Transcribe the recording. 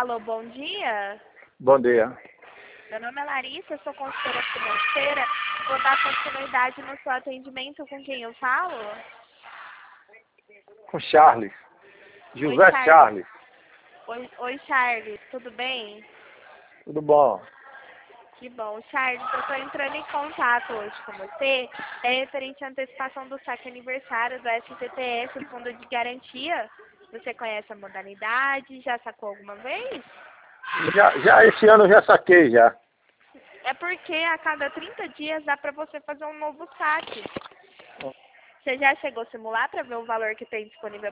Alô, bom dia. Bom dia. Meu nome é Larissa, sou consultora financeira. Vou dar continuidade no seu atendimento com quem eu falo? Com Charles. José Charles. Oi, Charles, tudo bem? Tudo bom? Que bom. Charles, eu estou entrando em contato hoje com você. É referente à antecipação do saque aniversário do STTS, o Fundo de Garantia. Você conhece a modalidade? Já sacou alguma vez? Já esse ano eu já saquei já. É porque a cada 30 dias dá para você fazer um novo saque. Você já chegou a simular para ver o valor que tem disponível